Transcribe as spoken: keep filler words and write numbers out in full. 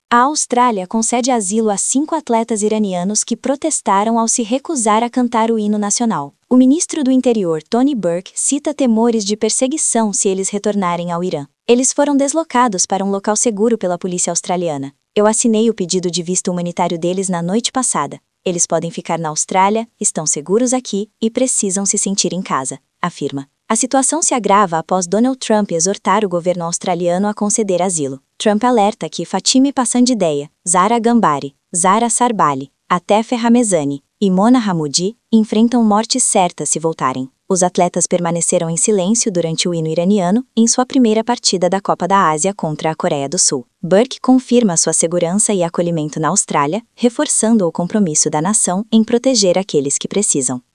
A Austrália concede asilo a cinco atletas iranianos que protestaram ao se recusar a cantar o hino nacional. O ministro do Interior, Tony Burke, cita temores de perseguição se eles retornarem ao Irã. Eles foram deslocados para um local seguro pela polícia australiana. Eu assinei o pedido de visto humanitário deles na noite passada. Eles podem ficar na Austrália, estão seguros aqui e precisam se sentir em casa, afirma. A situação se agrava após Donald Trump exortar o governo australiano a conceder asilo. Trump alerta que Fatime Passandideia, Zara Gambari, Zara Sarbali, Atef Ramezani e Mona Hamoudi enfrentam morte certa se voltarem. Os atletas permaneceram em silêncio durante o hino iraniano em sua primeira partida da Copa da Ásia contra a Coreia do Sul. Burke confirma sua segurança e acolhimento na Austrália, reforçando o compromisso da nação em proteger aqueles que precisam.